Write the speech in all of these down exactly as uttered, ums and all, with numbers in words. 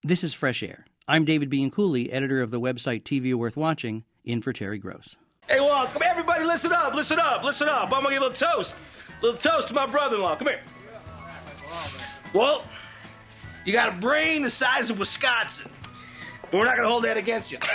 This is Fresh Air. I'm David Bianculli, editor of the website T V Worth Watching, in for Terry Gross. Hey, Walt, come here, everybody, listen up, listen up, listen up. I'm going to give a little toast. A little toast to my brother-in-law. Come here. Walt, you got a brain the size of Wisconsin, but we're not going to hold that against you.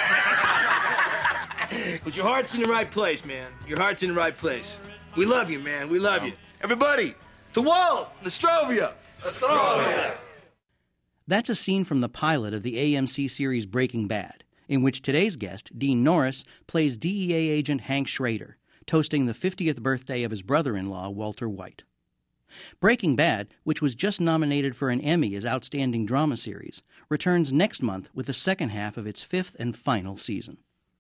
But your heart's in the right place, man. Your heart's in the right place. We love you, man. We love you. Everybody, to Walt, Nostrovia. Nostrovia. That's a scene from the pilot of the A M C series Breaking Bad, in which today's guest, Dean Norris, plays D E A agent Hank Schrader, toasting the fiftieth birthday of his brother-in-law, Walter White. Breaking Bad, which was just nominated for an Emmy as Outstanding Drama Series, returns next month with the second half of its fifth and final season.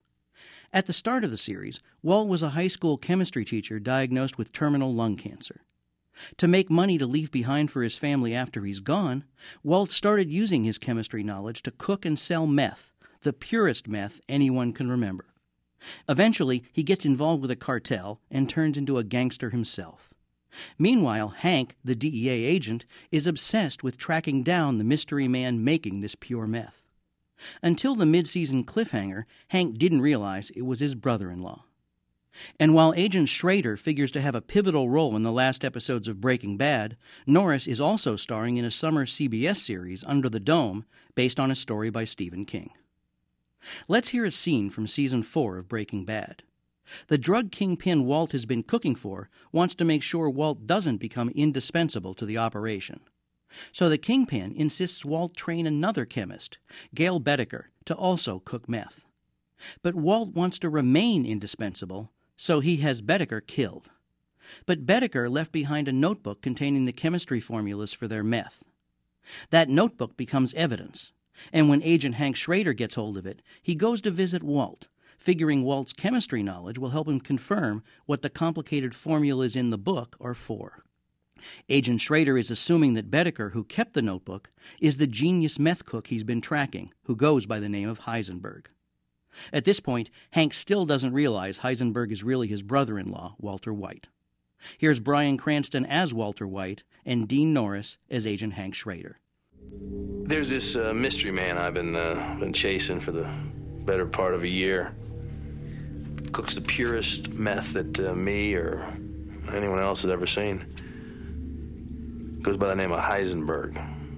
At the start of the series, Walt was a high school chemistry teacher diagnosed with terminal lung cancer. To make money to leave behind for his family after he's gone, Walt started using his chemistry knowledge to cook and sell meth, the purest meth anyone can remember. Eventually, he gets involved with a cartel and turns into a gangster himself. Meanwhile, Hank, the D E A agent, is obsessed with tracking down the mystery man making this pure meth. Until the mid-season cliffhanger, Hank didn't realize it was his brother-in-law. And while Agent Schrader figures to have a pivotal role in the last episodes of Breaking Bad, Norris is also starring in a summer C B S series, Under the Dome, based on a story by Stephen King. Let's hear a scene from Season four of Breaking Bad. The drug kingpin Walt has been cooking for wants to make sure Walt doesn't become indispensable to the operation. So the kingpin insists Walt train another chemist, Gail Bedecker, to also cook meth. But Walt wants to remain indispensable, so he has Bedecker killed. But Bedecker left behind a notebook containing the chemistry formulas for their meth. That notebook becomes evidence, and when Agent Hank Schrader gets hold of it, he goes to visit Walt, figuring Walt's chemistry knowledge will help him confirm what the complicated formulas in the book are for. Agent Schrader is assuming that Bedecker, who kept the notebook, is the genius meth cook he's been tracking, who goes by the name of Heisenberg. At this point, Hank still doesn't realize Heisenberg is really his brother-in-law, Walter White. Here's Bryan Cranston as Walter White and Dean Norris as Agent Hank Schrader. There's this uh, mystery man I've been uh, been chasing for the better part of a year. Cooks the purest meth that uh, me or anyone else has ever seen. Goes by the name of Heisenberg.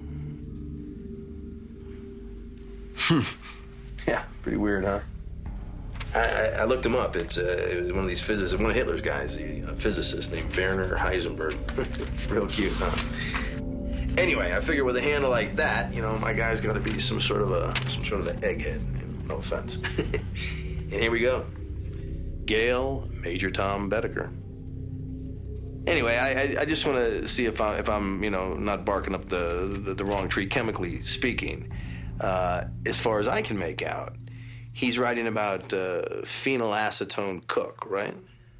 Yeah, pretty weird, huh? I, I, I looked him up. It's, uh, it was one of these physicists, one of Hitler's guys, a physicist named Werner Heisenberg. Real cute, huh? Anyway, I figure with a handle like that, you know, my guy's got to be some sort of a some sort of an egghead. No offense. And here we go. Gail, Major Tom Bedecker. Anyway, I, I just want to see if, I, if I'm, you know, not barking up the, the, the wrong tree, chemically speaking. Uh, as far as I can make out, he's writing about uh, phenylacetone cook, right?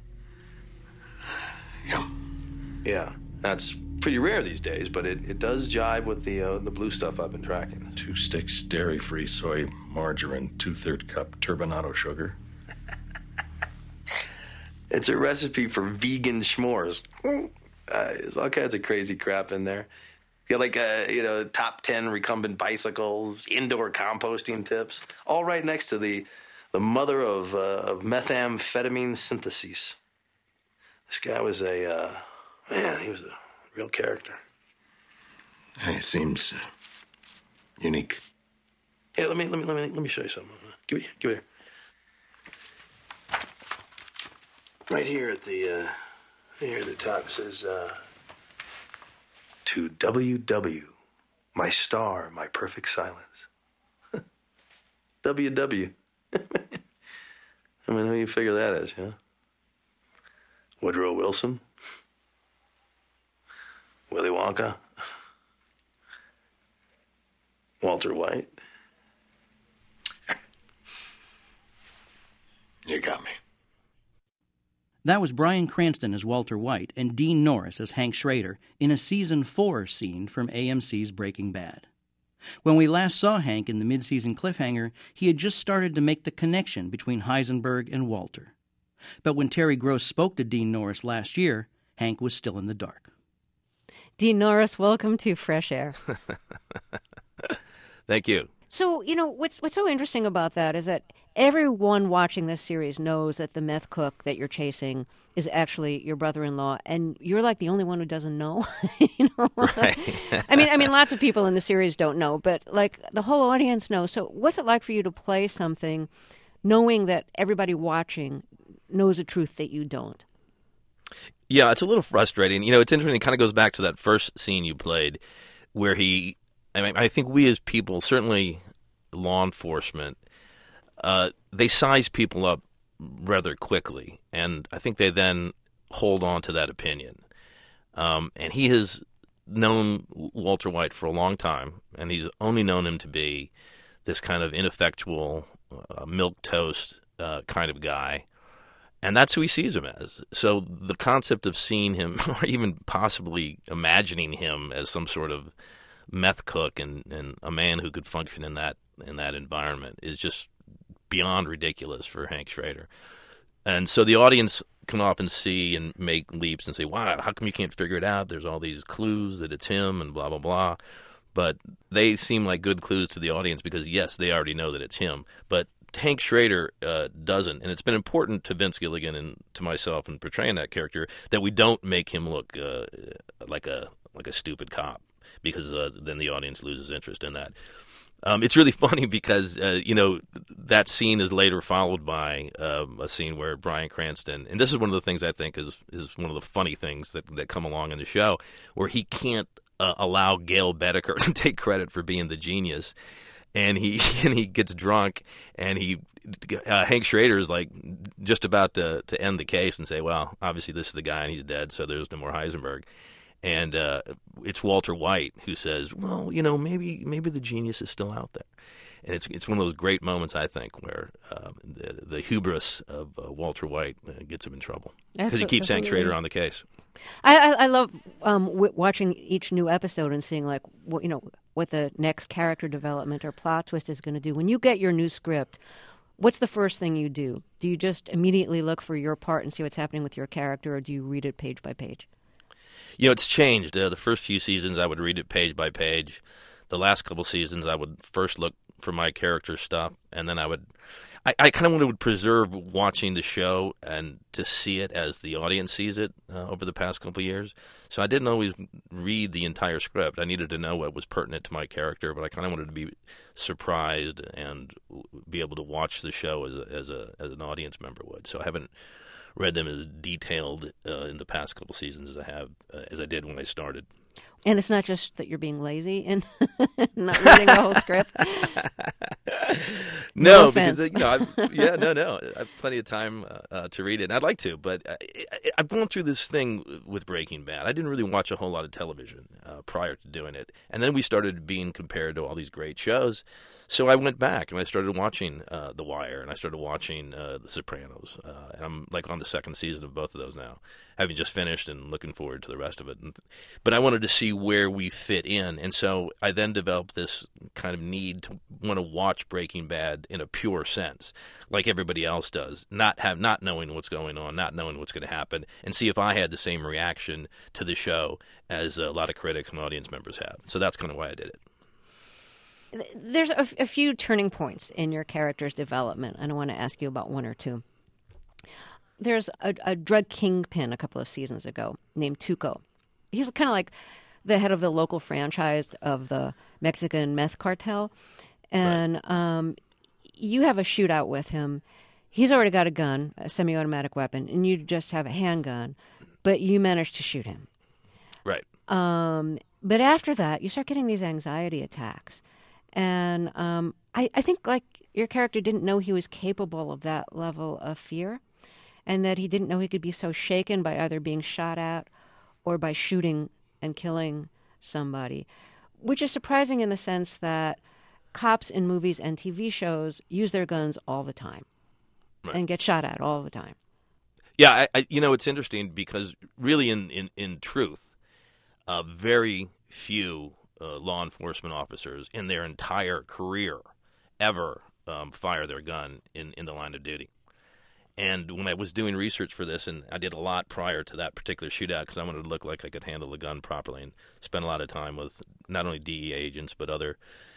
Yeah. Yeah, that's pretty rare these days, but it, it does jibe with the uh, the blue stuff I've been tracking. Two sticks dairy-free soy margarine, two-third cup turbinado sugar. It's a recipe for vegan s'mores. Uh, there's all kinds of crazy crap in there. You got like, uh, you know, top ten recumbent bicycles, indoor composting tips, all right next to the the mother of, uh, of methamphetamine synthesis. This guy was a, uh, man, he was a real character. He seems uh, unique. Hey, let me let me let me let me show you something. Give it give it here. Right here at the uh, here at the top it says uh, to W W, my star, my perfect silence. W W. I mean, who you figure that is, yeah? Woodrow Wilson? Willy Wonka? Walter White? You got me. That was Bryan Cranston as Walter White and Dean Norris as Hank Schrader in a Season four scene from A M C's Breaking Bad. When we last saw Hank in the mid-season cliffhanger, he had just started to make the connection between Heisenberg and Walter. But when Terry Gross spoke to Dean Norris last year, Hank was still in the dark. Dean Norris, welcome to Fresh Air. Thank you. So, you know, what's what's so interesting about that is that everyone watching this series knows that the meth cook that you're chasing is actually your brother-in-law, and you're like the only one who doesn't know. you know? Right. I mean, I mean, lots of people in the series don't know, but like the whole audience knows. So, what's it like for you to play something, knowing that everybody watching knows a truth that you don't? Yeah, it's a little frustrating. You know, it's interesting. It kind of goes back to that first scene you played, where he. I mean, I think we as people, certainly law enforcement, uh, they size people up rather quickly, and I think they then hold on to that opinion. Um, and he has known Walter White for a long time, and he's only known him to be this kind of ineffectual, uh, milquetoast uh, kind of guy, and that's who he sees him as. So the concept of seeing him, or even possibly imagining him as some sort of meth cook and, and a man who could function in that in that environment is just beyond ridiculous for Hank Schrader. And so the audience come up and see and make leaps and say, wow, how come you can't figure it out? There's all these clues that it's him and blah, blah, blah. But they seem like good clues to the audience because, yes, they already know that it's him. But Hank Schrader uh, doesn't. And it's been important to Vince Gilligan and to myself in portraying that character that we don't make him look uh, like a like a stupid cop, because uh, then the audience loses interest in that. Um, it's really funny because, uh, you know, that scene is later followed by um, a scene where Bryan Cranston, and this is one of the things I think is is one of the funny things that, that come along in the show, where he can't uh, allow Gail Bedecker to take credit for being the genius. And he and he gets drunk, and he uh, Hank Schrader is like just about to, to end the case and say, well, obviously this is the guy and he's dead, so there's no more Heisenberg. And uh, it's Walter White who says, well, you know, maybe maybe the genius is still out there. And it's it's one of those great moments, I think, where uh, the, the hubris of uh, Walter White uh, gets him in trouble. Because he keeps Hank Schrader on the case. I, I, I love um, w- watching each new episode and seeing, like, what, you know, what the next character development or plot twist is going to do. When you get your new script, what's the first thing you do? Do you just immediately look for your part and see what's happening with your character, or do you read it page by page? You know, it's changed. Uh, the first few seasons, I would read it page by page. The last couple seasons, I would first look for my character stuff, and then I would I, I kind of wanted to preserve watching the show and to see it as the audience sees it uh, over the past couple of years. So I didn't always read the entire script. I needed to know what was pertinent to my character, but I kind of wanted to be surprised and be able to watch the show as a, as a as an audience member would. So I haven't read them as detailed uh, in the past couple seasons as I have uh, as I did when I started. And it's not just that you're being lazy and not reading the whole script. No, no because you know, I've, yeah, no, no, I have plenty of time uh, uh, to read it, and I'd like to, but I, I, I've gone through this thing with Breaking Bad. I didn't really watch a whole lot of television uh, prior to doing it, and then we started being compared to all these great shows. So I went back and I started watching uh, The Wire, and I started watching uh, The Sopranos, uh, and I'm like on the second season of both of those now, having just finished and looking forward to the rest of it. And, but I wanted to see where we fit in, and so I then developed this kind of need to want to watch Breaking Bad in a pure sense, like everybody else does, not have not knowing what's going on, not knowing what's going to happen, and see if I had the same reaction to the show as a lot of critics and audience members have. So that's kind of why I did it. There's a, a few turning points in your character's development, and I want to ask you about one or two. There's a, a drug kingpin a couple of seasons ago named Tuco. He's kind of like the head of the local franchise of the Mexican meth cartel, and right. um, you have a shootout with him. He's already got a gun, a semi-automatic weapon, and you just have a handgun, but you manage to shoot him. Right. Um, but after that, you start getting these anxiety attacks. And um, I, I think, like, your character didn't know he was capable of that level of fear, and that he didn't know he could be so shaken by either being shot at or by shooting and killing somebody, which is surprising in the sense that cops in movies and T V shows use their guns all the time right. and get shot at all the time. Yeah, I, I, you know, it's interesting because really in, in, in truth, uh, very few Uh, law enforcement officers in their entire career ever um, fire their gun in, in the line of duty. And when I was doing research for this, and I did a lot prior to that particular shootout because I wanted to look like I could handle the gun properly, and spent a lot of time with not only D E A agents but other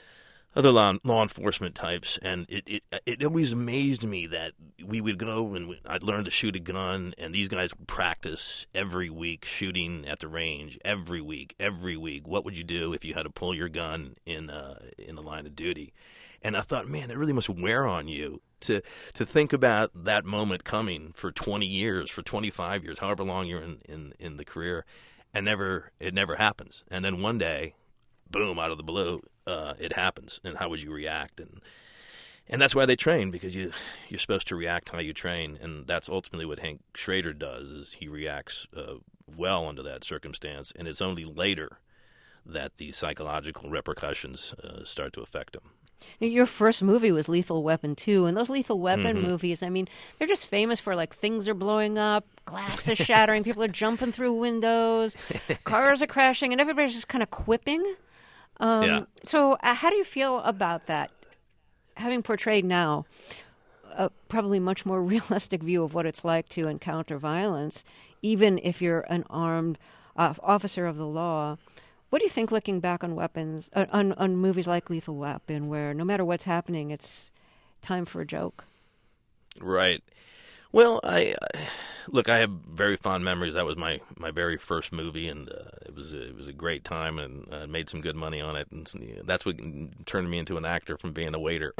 other law, law enforcement types, and it, it it always amazed me that we would go and we, I'd learn to shoot a gun, and these guys would practice every week shooting at the range, every week, every week. What would you do if you had to pull your gun in uh, in the line of duty? And I thought, man, it really must wear on you to to think about that moment coming for twenty years, for twenty-five years, however long you're in, in, in the career, and never it never happens. And then one day, boom, out of the blue, uh, it happens. And how would you react? And and that's why they train, because you you're supposed to react how you train, and that's ultimately what Hank Schrader does. Is he reacts uh, well under that circumstance, and it's only later that the psychological repercussions uh, start to affect him. Your first movie was Lethal Weapon two, and those Lethal Weapon Mm-hmm. movies, I mean, they're just famous for, like, things are blowing up, glass is shattering, people are jumping through windows, cars are crashing, and everybody's just kind of quipping. Um, Yeah. So uh, how do you feel about that, having portrayed now a probably much more realistic view of what it's like to encounter violence, even if you're an armed uh, officer of the law? What do you think, looking back on weapons, uh, on, on movies like Lethal Weapon, where no matter what's happening, it's time for a joke? Right. Well, I uh, look. I have very fond memories. That was my, my very first movie, and uh, it was a, it was a great time, and uh, made some good money on it. And that's what turned me into an actor from being a waiter.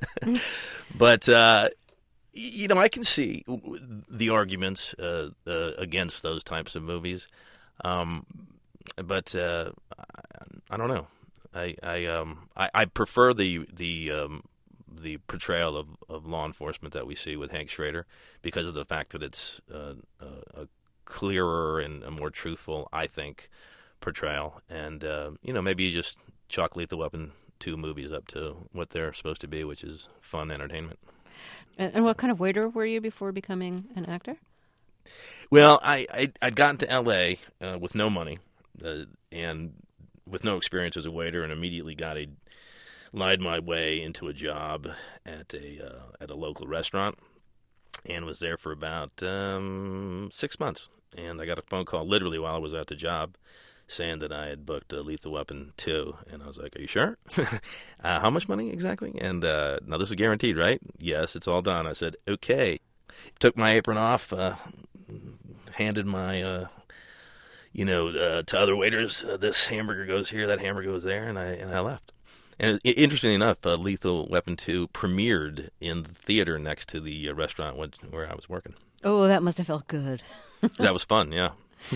But uh, you know, I can see the arguments uh, uh, against those types of movies. Um, But uh, I, I don't know. I I, um, I I prefer the the um, the portrayal of, of law enforcement that we see with Hank Schrader, because of the fact that it's uh, a, a clearer and a more truthful, I think, portrayal. And uh, you know, maybe you just chalk Lethal Weapon two movies up to what they're supposed to be, which is fun entertainment. And, and what kind of waiter were you before becoming an actor? Well, I I I'd gotten to L A uh, with no money. Uh, and with no experience as a waiter, and immediately got a lied my way into a job at a uh, at a local restaurant, and was there for about um, six months. And I got a phone call literally while I was at the job, saying that I had booked uh, Lethal Weapon two, and I was like, "Are you sure? uh, how much money exactly?" And uh, now this is guaranteed, right? Yes, it's all done. I said, "Okay." Took my apron off, uh, handed my. Uh, You know, uh, to other waiters, uh, this hamburger goes here, that hamburger goes there, and I and I left. And it, interestingly enough, uh, Lethal Weapon two premiered in the theater next to the uh, restaurant where, where I was working. Oh, that must have felt good. That was fun, yeah.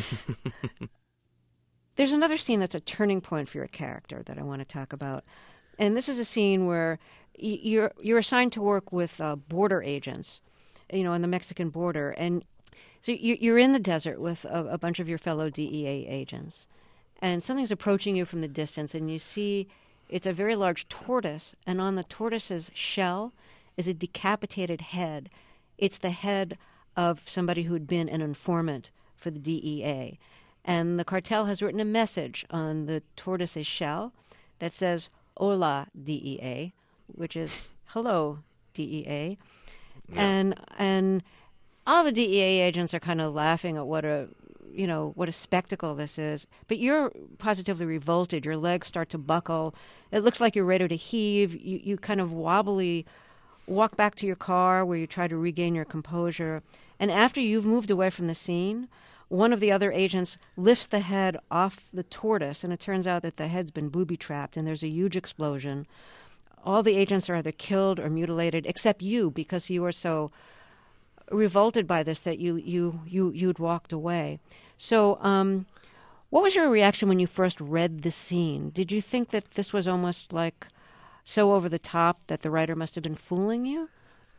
There's another scene that's a turning point for your character that I want to talk about. And this is a scene where y- you're you're assigned to work with uh, border agents, you know, on the Mexican border. And so you're in the desert with a, a bunch of your fellow D E A agents, and something's approaching you from the distance, and you see it's a very large tortoise, and on the tortoise's shell is a decapitated head. It's the head of somebody who had been an informant for the D E A. And the cartel has written a message on the tortoise's shell that says, "Hola, D E A," which is hello, D E A. Yeah. And and all the D E A agents are kind of laughing at what a, you know, what a spectacle this is. But you're positively revolted. Your legs start to buckle. It looks like you're ready to heave. You, you kind of wobbly walk back to your car where you try to regain your composure. And after you've moved away from the scene, one of the other agents lifts the head off the tortoise, and it turns out that the head's been booby-trapped, and there's a huge explosion. All the agents are either killed or mutilated, except you, because you are so revolted by this that you you you you'd walked away. So um what was your reaction when you first read the scene? Did you think that this was almost like so over the top that the writer must have been fooling you?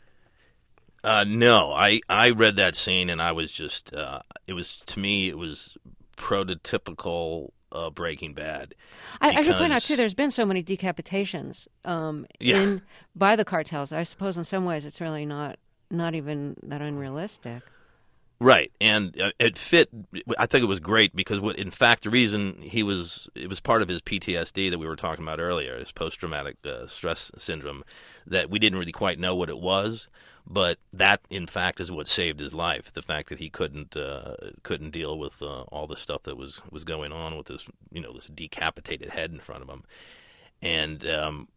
Uh, no, I, I read that scene, and I was just uh, it was to me it was prototypical uh, Breaking Bad. I, I should point out too, there's been so many decapitations um, Yeah. in by the cartels. I suppose in some ways it's really not not even that unrealistic. Right, and uh, it fit. I think it was great because, what, in fact, the reason he was it was part of his P T S D that we were talking about earlier, his post-traumatic uh, stress syndrome, that we didn't really quite know what it was, but that, in fact, is what saved his life. The fact that he couldn't uh, couldn't deal with uh, all the stuff that was, was going on with this, you know, this decapitated head in front of him, and um,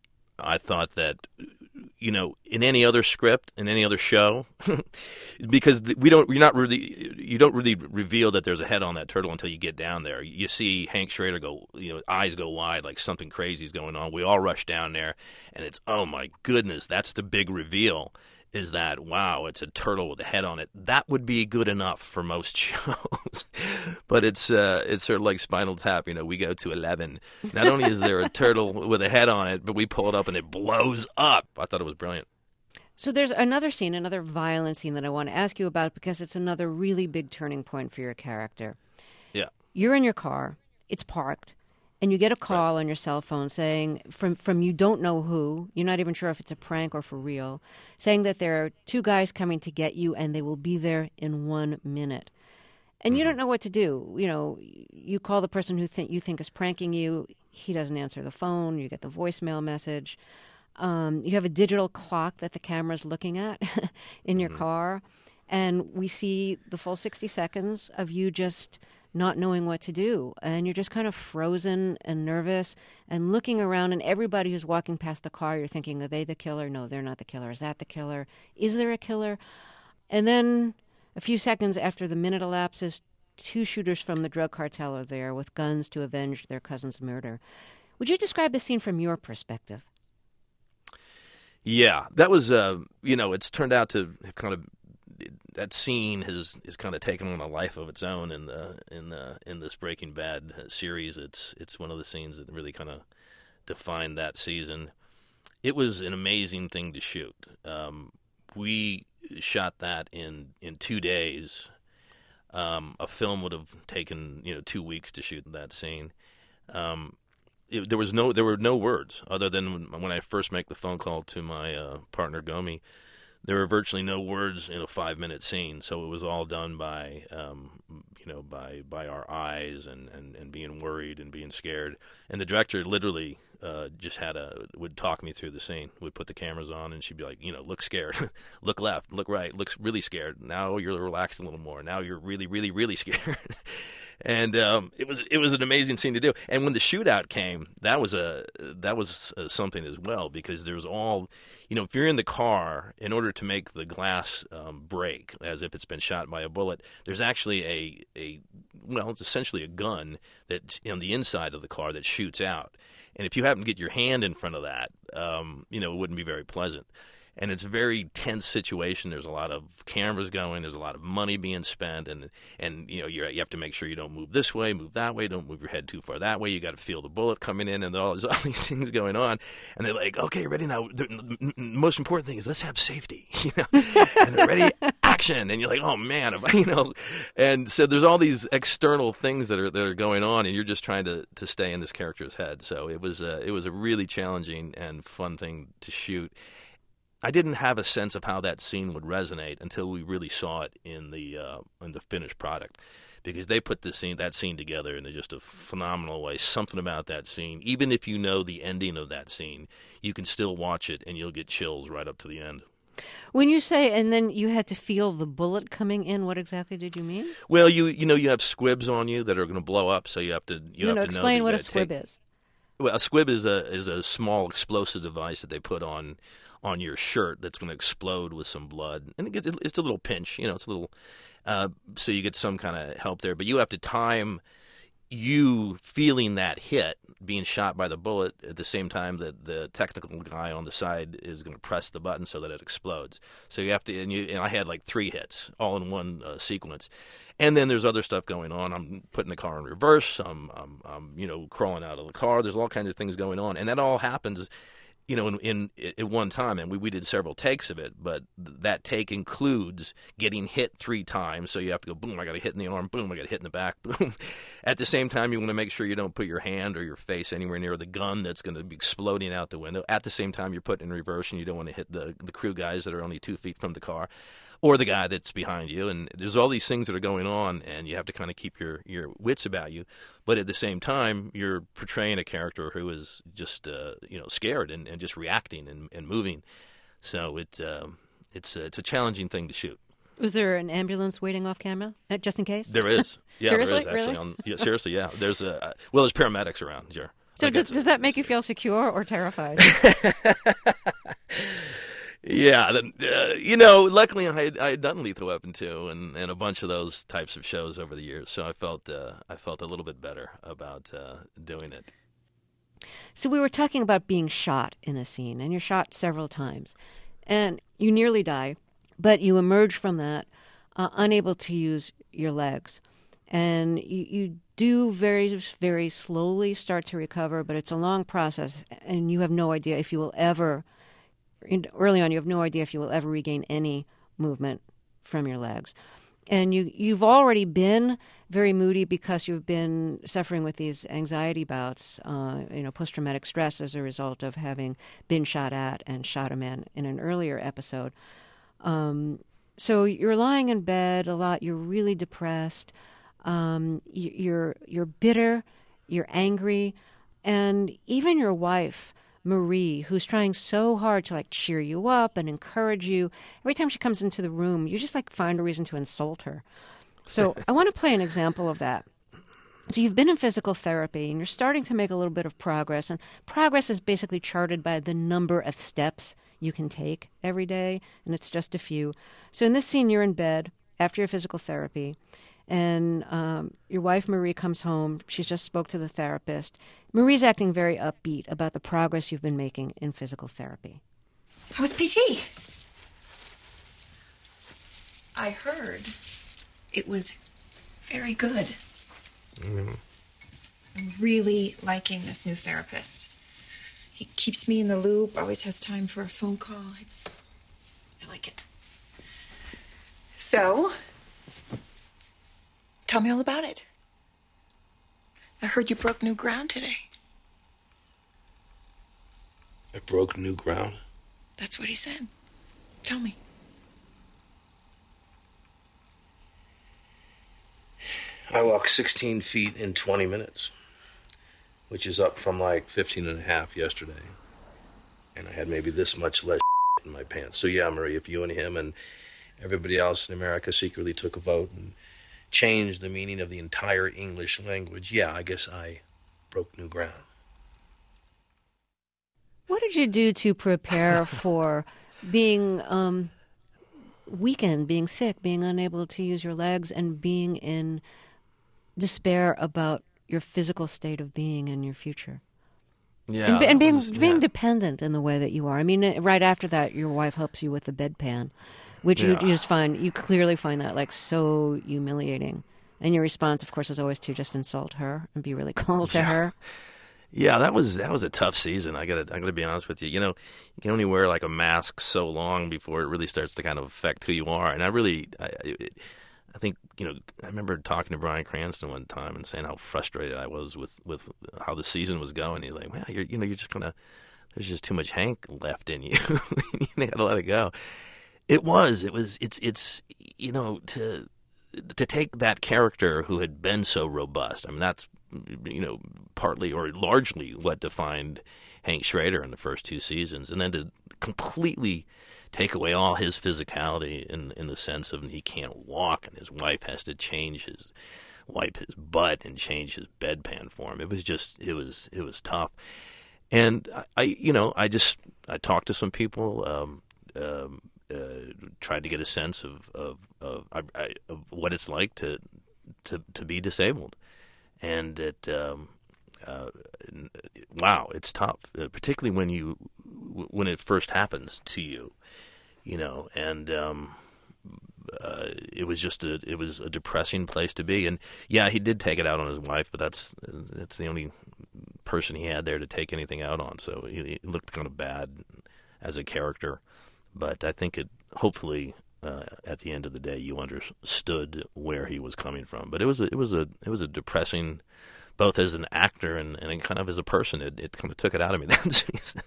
I thought that, you know, in any other script, in any other show, because we don't, you're not really, you don't really reveal that there's a head on that turtle until you get down there. You see Hank Schrader go, you know, eyes go wide like something crazy is going on. We all rush down there, and it's, oh my goodness, that's the big reveal. Is that, wow, it's a turtle with a head on it. That would be good enough for most shows. But it's uh, it's sort of like Spinal Tap. You know, we go to eleven. Not only is there a turtle with a head on it, but we pull it up and it blows up. I thought it was brilliant. So there's another scene, another violent scene that I want to ask you about because it's another really big turning point for your character. Yeah. You're in your car. It's parked. And you get a call on your cell phone saying, from from you don't know who, you're not even sure if it's a prank or for real, saying that there are two guys coming to get you and they will be there in one minute. And mm-hmm. you don't know what to do. You know, you call the person who think you think is pranking you. He doesn't answer the phone. You get the voicemail message. Um, you have a digital clock that the camera's looking at in your mm-hmm. car. And we see the full sixty seconds of you just not knowing what to do. And you're just kind of frozen and nervous and looking around, and everybody who's walking past the car, you're thinking, are they the killer? No, they're not the killer. Is that the killer? Is there a killer? And then a few seconds after the minute elapses, two shooters from the drug cartel are there with guns to avenge their cousin's murder. Would you describe the scene from your perspective? Yeah, that was, uh, you know, it's turned out to kind of, that scene has is kind of taken on a life of its own in the in the in this Breaking Bad series. It's it's one of the scenes that really kind of defined that season. It was an amazing thing to shoot. Um, we shot that in in two days. Um, a film would have taken you know two weeks to shoot that scene. Um, it, there was no there were no words other than when, when I first make the phone call to my uh, partner Gomi. There were virtually no words in a five-minute scene, so it was all done by, um, you know, by by our eyes and, and, and being worried and being scared. And the director literally uh, just had a would talk me through the scene. Would put the cameras on, and she'd be like, you know, look scared, look left, look right, look really scared. Now you're relaxed a little more. Now you're really, really, really scared. And um, it was it was an amazing scene to do. And when the shootout came, that was a that was a, something as well, because there's all, you know, if you're in the car, in order to make the glass um, break as if it's been shot by a bullet, there's actually a a well, it's essentially a gun that's on the inside of the car that shoots out. And if you happen to get your hand in front of that, um, you know, it wouldn't be very pleasant. And it's a very tense situation. There's a lot of cameras going. There's a lot of money being spent, and and you know you're, you have to make sure you don't move this way, move that way, don't move your head too far that way. You got to feel the bullet coming in, and all, there's all these things going on. And they're like, "Okay, ready now." The most important thing is let's have safety, you know. And they're ready, action, and you're like, "Oh man," you know. And so there's all these external things that are that are going on, and you're just trying to, to stay in this character's head. So it was a, it was a really challenging and fun thing to shoot. I didn't have a sense of how that scene would resonate until we really saw it in the uh, in the finished product, because they put this scene that scene together in just a phenomenal way. Something about that scene, even if you know the ending of that scene, you can still watch it and you'll get chills right up to the end. When you say, and then you had to feel the bullet coming in, what exactly did you mean? Well, you you know you have squibs on you that are going to blow up, so you have to you no, have no, to explain know what a take... squib is. Well, a squib is a is a small explosive device that they put on. on your shirt that's going to explode with some blood. And it gets, it's a little pinch, you know, it's a little, uh, so you get some kind of help there. But you have to time you feeling that hit, being shot by the bullet, at the same time that the technical guy on the side is going to press the button so that it explodes. So you have to, and, you, and I had like three hits all in one uh, sequence. And then there's other stuff going on. I'm putting the car in reverse. I'm, I'm, I'm, you know, crawling out of the car. There's all kinds of things going on. And that all happens, you know, in, in at one time, and we, we did several takes of it, but that take includes getting hit three times. So you have to go, boom, I got a hit in the arm, boom, I got a hit in the back, boom. At the same time, you want to make sure you don't put your hand or your face anywhere near the gun that's going to be exploding out the window. At the same time, you're putting in reverse, and you don't want to hit the, the crew guys that are only two feet from the car, or the guy that's behind you. And there's all these things that are going on, and you have to kind of keep your, your wits about you. But at the same time, you're portraying a character who is just, uh, you know, scared and, and just reacting and, and moving. So it, um, it's, uh, it's a challenging thing to shoot. Was there an ambulance waiting off camera, just in case? There is. Yeah, seriously? there is actually. Really? On, yeah, seriously, yeah. There's a, well, there's paramedics around, sure. So Like, does, that's- does that make you feel secure or terrified? Yeah, then, uh, you know, luckily I had, I had done Lethal Weapon two and, and a bunch of those types of shows over the years, so I felt uh, I felt a little bit better about uh, doing it. So we were talking about being shot in a scene, and you're shot several times, and you nearly die, but you emerge from that uh, unable to use your legs, and you, you do very, very slowly start to recover, but it's a long process, and you have no idea if you will ever, early on, you have no idea if you will ever regain any movement from your legs. And you, you've already been very moody because you've been suffering with these anxiety bouts, uh, you know, post-traumatic stress as a result of having been shot at and shot a man in an earlier episode. Um, so you're lying in bed a lot. You're really depressed. Um, you, you're you're bitter. You're angry, and even your wife, Marie, who's trying so hard to like cheer you up and encourage you. Every time she comes into the room, you just like find a reason to insult her. So I want to play an example of that. So you've been in physical therapy and you're starting to make a little bit of progress. And progress is basically charted by the number of steps you can take every day. And it's just a few. So in this scene, you're in bed after your physical therapy. And um, your wife, Marie, comes home. She's just spoke to the therapist. Marie's acting very upbeat about the progress you've been making in physical therapy. How was P T? I heard it was very good. Mm-hmm. I'm really liking this new therapist. He keeps me in the loop, always has time for a phone call. It's... I like it. So... tell me all about it. I heard you broke new ground today. I broke new ground. That's what he said. Tell me. I walked sixteen feet in twenty minutes, which is up from like fifteen and a half yesterday. And I had maybe this much less in my pants. So yeah, Marie, if you and him and everybody else in America secretly took a vote and changed the meaning of the entire English language, yeah, I guess I broke new ground. What did you do to prepare for being um, weakened, being sick, being unable to use your legs, and being in despair about your physical state of being and your future? Yeah, and, and being was- being yeah. dependent in the way that you are. I mean, right after that, your wife helps you with the bedpan, which you, Yeah. you just find, you clearly find that like so humiliating. And your response, of course, is always to just insult her and be really cold to Yeah. her. Yeah, that was that was a tough season. I got to I got to be honest with you. You know, you can only wear like a mask so long before it really starts to kind of affect who you are. And I really, I, it, I think you know, I remember talking to Bryan Cranston one time and saying how frustrated I was with, with how the season was going. He's like, "Well, you're you know, you're just gonna there's just too much Hank left in you. You got to let it go." It was. It was. It's. It's. You know, to to take that character who had been so robust. I mean, that's you know partly or largely what defined Hank Schrader in the first two seasons, and then to completely take away all his physicality in in the sense of he can't walk, and his wife has to change his wipe his butt and change his bedpan for him. It was just. It was. It was tough. And I, I you know, I just I talked to some people. Um, um, Uh, tried to get a sense of of of, I, of what it's like to to to be disabled, and it um, uh, wow, it's tough, uh, particularly when you when it first happens to you, you know. And um, uh, it was just a it was a depressing place to be. And yeah, he did take it out on his wife, but that's that's the only person he had there to take anything out on. So he, he looked kind of bad as a character. But I think it hopefully uh, at the end of the day you understood where he was coming from. But it was a, it was a it was a depressing, both as an actor and, and kind of as a person. It, it kind of took it out of me that season.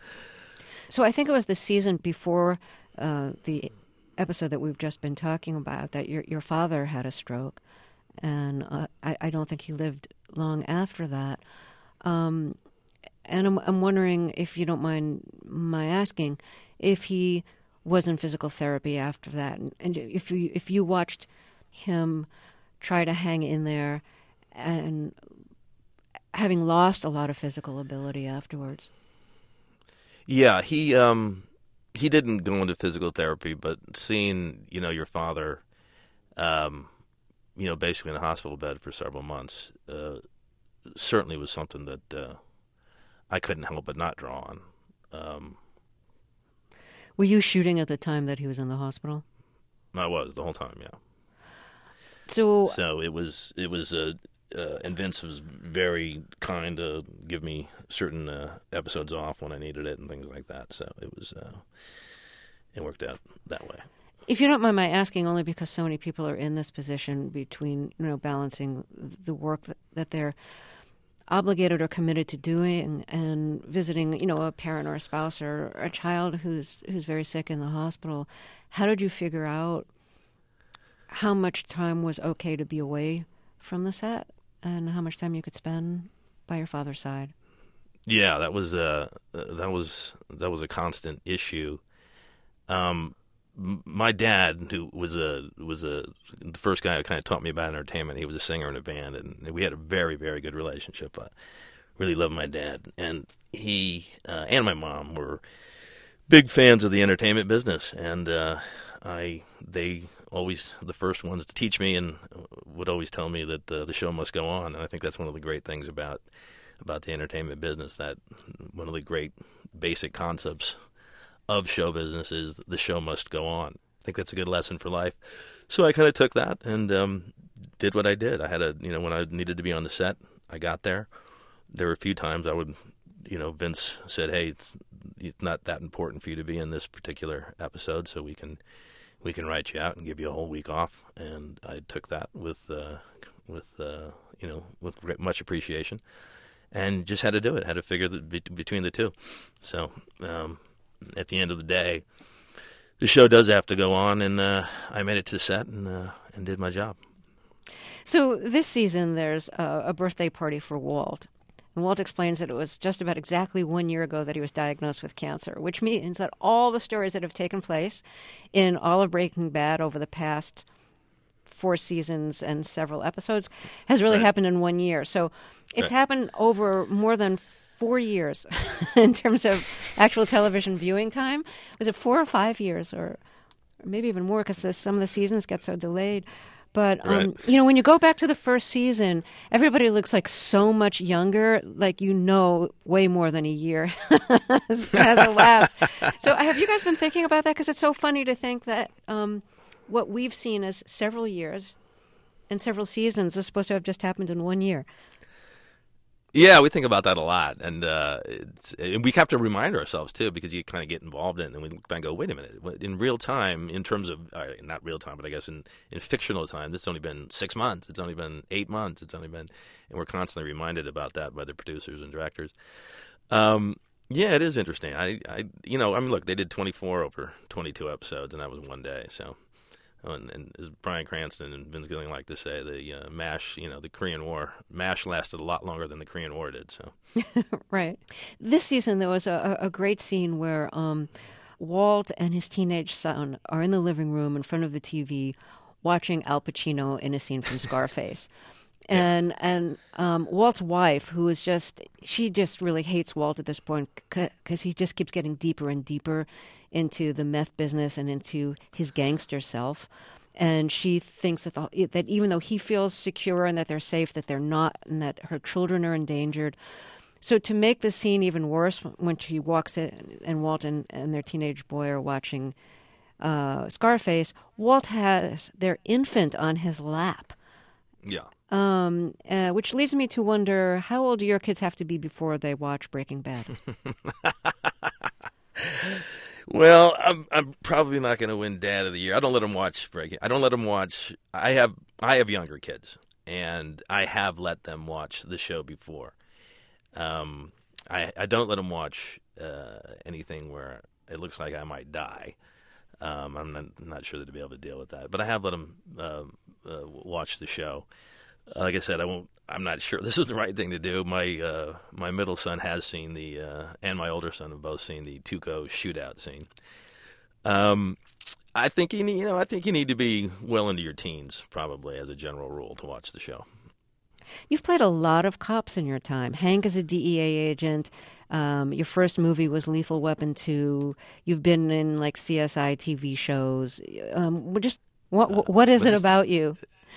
So I think it was the season before uh, the episode that we've just been talking about that your your father had a stroke, and uh, I, I don't think he lived long after that. Um, and I'm, I'm wondering if you don't mind my asking if he was in physical therapy after that, and, and if you if you watched him try to hang in there, and having lost a lot of physical ability afterwards. Yeah, he um, he didn't go into physical therapy, but seeing, you know, your father, um, you know, basically in a hospital bed for several months, uh, certainly was something that uh, I couldn't help but not draw on. Um, Were you shooting at the time that he was in the hospital? I was the whole time, yeah. So, so it was it was uh, uh, and Vince was very kind to give me certain uh, episodes off when I needed it and things like that. So it was uh, it worked out that way. If you don't mind my asking, only because so many people are in this position between, you know, balancing the work that, that they're obligated or committed to doing and visiting, you know, a parent or a spouse or a child who's who's very sick in the hospital. How did you figure out how much time was okay to be away from the set and how much time you could spend by your father's side? Yeah, that was uh, that was that was a constant issue. Um, my dad, who was a was a the first guy who kind of taught me about entertainment, he was a singer in a band, and we had a very very good relationship. I really loved my dad, and he uh, and my mom were big fans of the entertainment business, and uh, I they always the first ones to teach me and would always tell me that uh, the show must go on, and I think that's one of the great things about about the entertainment business, that one of the great basic concepts of show business is the show must go on. I think that's a good lesson for life. So I kind of took that and um, did what I did. I had a, you know, when I needed to be on the set, I got there. There were a few times I would, you know, Vince said, "Hey, it's, it's not that important for you to be in this particular episode, so we can we can write you out and give you a whole week off." And I took that with uh, with uh, you know with great, much appreciation, and just had to do it. Had to figure the, be, between the two. So. Um, At the end of the day, the show does have to go on, and uh, I made it to the set and uh, and did my job. So this season, there's a, a birthday party for Walt. And Walt explains that it was just about exactly one year ago that he was diagnosed with cancer, which means that all the stories that have taken place in all of Breaking Bad over the past four seasons and several episodes has really Right. happened in one year. So it's Right. happened over more than four years in terms of actual television viewing time. Was it four or five years or, or maybe even more because some of the seasons get so delayed? But, um, Right. you know, when you go back to the first season, everybody looks like so much younger, like you know way more than a year has, has elapsed. So have you guys been thinking about that? Because it's so funny to think that um, what we've seen as several years and several seasons is supposed to have just happened in one year. Yeah, we think about that a lot, and uh, it's, and we have to remind ourselves too, because you kind of get involved in it, and we kind of go, "Wait a minute!" In real time, in terms of uh, not real time, but I guess in, in fictional time, this has only been six months. It's only been eight months. It's only been, and we're constantly reminded about that by the producers and directors. Um, yeah, it is interesting. I, I, you know, I mean, look, they did twenty-four over twenty-two episodes, and that was one day. So, and, and as Bryan Cranston and Vince Gilligan like to say, the uh, MASH, you know, the Korean War, MASH lasted a lot longer than the Korean War did. So. Right. This season, there was a, a great scene where um, Walt and his teenage son are in the living room in front of the T V watching Al Pacino in a scene from Scarface. And and um, Walt's wife, who is just, she just really hates Walt at this point because he just keeps getting deeper and deeper into the meth business and into his gangster self. And she thinks that, the, that even though he feels secure and that they're safe, that they're not, and that her children are endangered. So to make the scene even worse, when she walks in and Walt and, and their teenage boy are watching uh, Scarface, Walt has their infant on his lap. Yeah. Um, uh, which leads me to wonder, how old do your kids have to be before they watch Breaking Bad? Well, I'm I'm probably not going to win Dad of the Year. I don't let them watch Breaking. I don't let them watch. I have I have younger kids, and I have let them watch the show before. Um, I I don't let them watch uh, anything where it looks like I might die. Um, I'm not, not sure that they'll be able to deal with that, but I have let them uh, uh, watch the show. Like I said, I won't. I'm not sure this is the right thing to do. My uh, my middle son has seen the, uh, and my older son have both seen the Tuco shootout scene. Um, I think you need, you know, I think you need to be well into your teens, probably as a general rule, to watch the show. You've played a lot of cops in your time. Hank is a D E A agent. Um, your first movie was Lethal Weapon two. You've been in like C S I T V shows. Um, just what what is uh, it about you?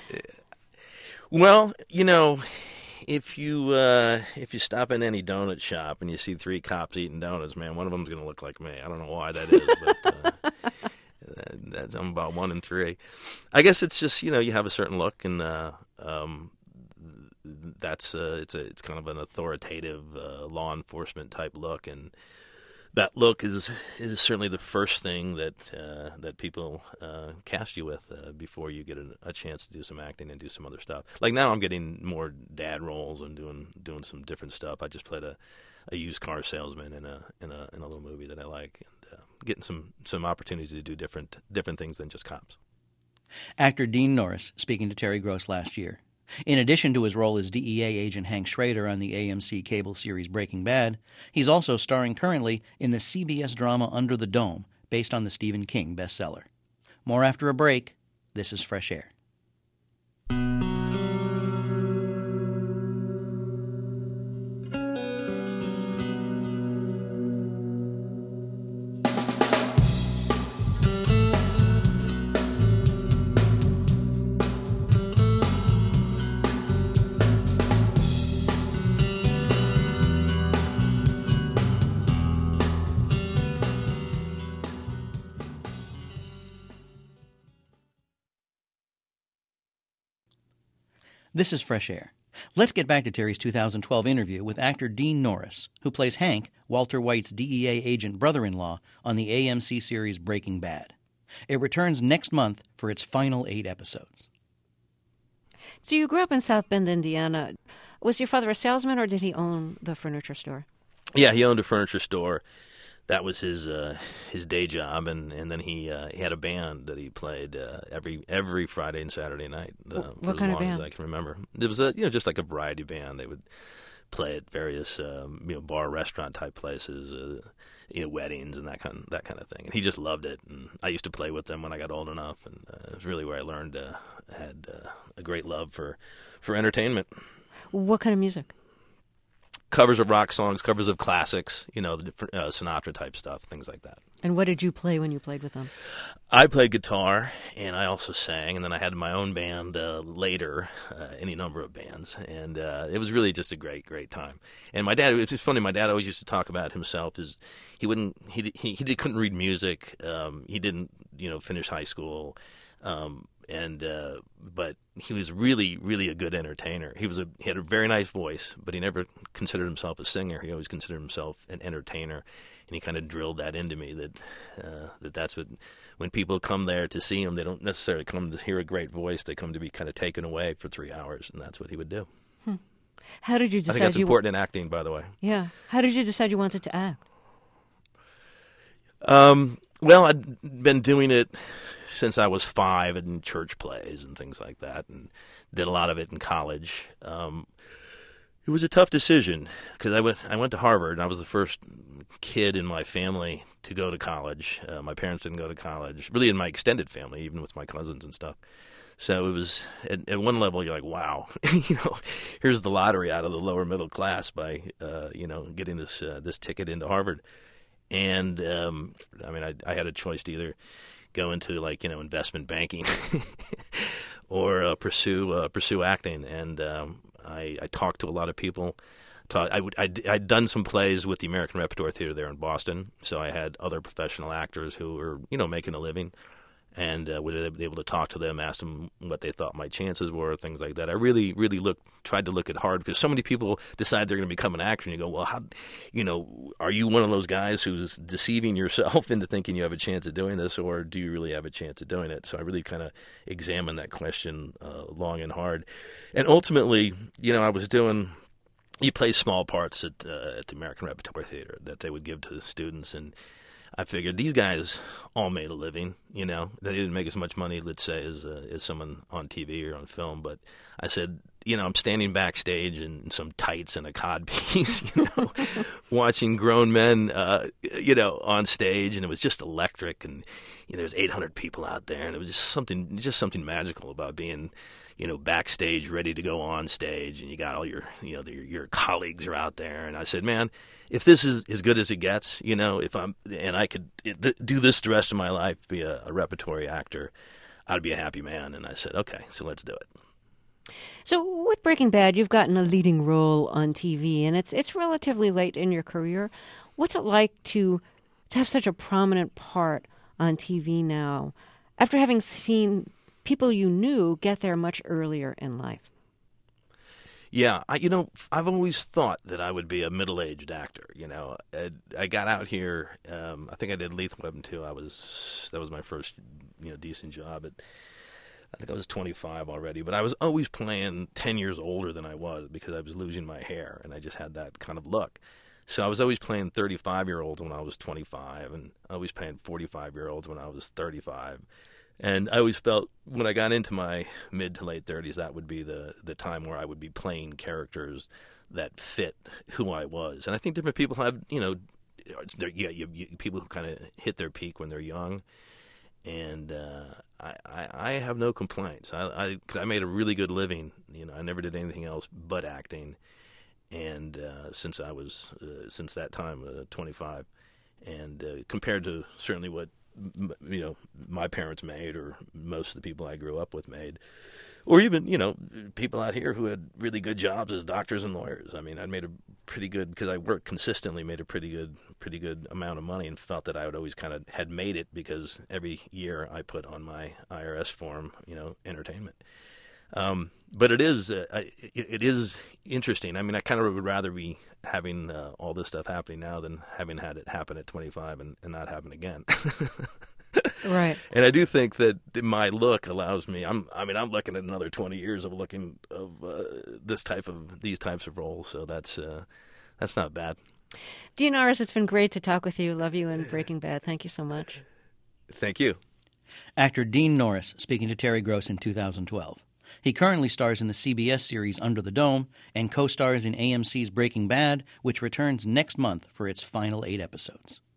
Well, you know, if you uh, if you stop in any donut shop and you see three cops eating donuts, man, one of them's going to look like me. I don't know why that is, but uh, that's, I'm about one in three. I guess it's just, you know, you have a certain look, and uh, um, that's uh, it's a it's kind of an authoritative uh, law enforcement type look, and that look is is certainly the first thing that uh, that people uh, cast you with uh, before you get a, a chance to do some acting and do some other stuff. Like now, I'm getting more dad roles and doing doing some different stuff. I just played a, a used car salesman in a in a in a little movie that I like, and uh, getting some some opportunities to do different different things than just cops. Actor Dean Norris speaking to Terry Gross last year. In addition to his role as D E A agent Hank Schrader on the A M C cable series Breaking Bad, he's also starring currently in the C B S drama Under the Dome, based on the Stephen King bestseller. More after a break. This is Fresh Air. This is Fresh Air. Let's get back to Terry's two thousand twelve interview with actor Dean Norris, who plays Hank, Walter White's D E A agent brother-in-law, on the A M C series Breaking Bad. It returns next month for its final eight episodes. So you grew up in South Bend, Indiana. Was your father a salesman, or did he own the furniture store? Yeah, he owned a furniture store. That was his uh, his day job, and, and then he uh, he had a band that he played uh, every every Friday and Saturday night uh, for what as kind long of band? as I can remember. It was a you know just like a variety band. They would play at various um, you know bar restaurant type places, uh, you know weddings and that kind that kind of thing. And he just loved it. And I used to play with them when I got old enough, and uh, it was really where I learned uh, had uh, a great love for for entertainment. What kind of music? Covers of rock songs, covers of classics, you know, the uh, Sinatra type stuff, things like that. And what did you play when you played with them? I played guitar, and I also sang, and then I had my own band uh, later, uh, any number of bands, and uh, it was really just a great, great time. And my dad, it's just funny, my dad always used to talk about himself as he wouldn't, he he, he couldn't read music, um, he didn't, you know, finish high school, um, and uh, but he was really, really a good entertainer. He was a he had a very nice voice, but he never considered himself a singer. He always considered himself an entertainer, and he kind of drilled that into me that uh, that that's what when people come there to see him, they don't necessarily come to hear a great voice. They come to be kind of taken away for three hours, and that's what he would do. Hmm. How did you decide? I think that's you important in acting, by the way. Yeah. How did you decide you wanted to act? Um. Well, I'd been doing it since I was five in church plays and things like that, and did a lot of it in college. Um, it was a tough decision because I went I went to Harvard, and I was the first kid in my family to go to college. Uh, my parents didn't go to college, really in my extended family, even with my cousins and stuff. So it was, at, at one level, you're like, wow, you know, here's the lottery out of the lower middle class by, uh, you know, getting this uh, this ticket into Harvard. And, um, I mean, I, I had a choice to either go into, like, you know, investment banking or uh, pursue uh, pursue acting. And um, I, I talked to a lot of people. Taught, I would, I'd, I'd done some plays with the American Repertoire Theater there in Boston, so I had other professional actors who were, you know, making a living. And uh, we were able to talk to them, ask them what they thought my chances were, things like that. I really, really looked, tried to look at hard because so many people decide they're going to become an actor, and you go, well, how, you know, are you one of those guys who's deceiving yourself into thinking you have a chance of doing this, or do you really have a chance of doing it? So I really kind of examined that question uh, long and hard. And ultimately, you know, I was doing, you play small parts at, uh, at the American Repertoire Theater that they would give to the students, and I figured these guys all made a living, you know. They didn't make as much money, let's say, as uh, as someone on T V or on film. But I said, you know, I'm standing backstage in some tights and a codpiece, you know, watching grown men, uh, you know, on stage, and it was just electric, and you know, there's eight hundred people out there, and it was just something, just something magical about being, you know, backstage, ready to go on stage, and you got all your, you know, your, your colleagues are out there, and I said, man, if this is as good as it gets, you know, if I'm, and I could do this the rest of my life, be a, a repertory actor, I'd be a happy man. And I said, okay, so let's do it. So with Breaking Bad, you've gotten a leading role on T V, and it's it's relatively late in your career. What's it like to to have such a prominent part on T V now, after having seen people you knew get there much earlier in life? Yeah, I, you know, I've always thought that I would be a middle-aged actor. You know, I, I got out here. Um, I think I did Lethal Weapon two. I was that was my first, you know, decent job at. I think I was twenty-five already, but I was always playing ten years older than I was because I was losing my hair, and I just had that kind of look. So I was always playing thirty-five-year-olds when I was twenty-five, and always playing forty-five-year-olds when I was thirty-five. And I always felt when I got into my mid to late thirties, that would be the, the time where I would be playing characters that fit who I was. And I think different people have, you know, yeah, you, you, people who kind of hit their peak when they're young. And uh, I, I, I have no complaints. I, I, 'cause I made a really good living. You know, I never did anything else but acting. And uh, since I was, uh, since that time, uh, twenty-five, and uh, compared to certainly what you know my parents made, or most of the people I grew up with made, or even you know people out here who had really good jobs as doctors and lawyers. I mean, I made a pretty good, because I worked consistently, made a pretty good, pretty good amount of money, and felt that I would always kind of had made it because every year I put on my I R S form, you know, entertainment. Um, but it is, uh, it, it is interesting. I mean, I kind of would rather be having uh, all this stuff happening now than having had it happen at twenty-five and, and not happen again. Right. And I do think that my look allows me. I'm. I mean, I'm looking at another twenty years of looking of uh, this type of these types of roles. So that's uh, that's not bad. Dean Norris, it's been great to talk with you. Love you in Breaking Bad. Thank you so much. Thank you. Actor Dean Norris speaking to Terry Gross in two thousand twelve. He currently stars in the C B S series Under the Dome and co-stars in A M C's Breaking Bad, which returns next month for its final eight episodes.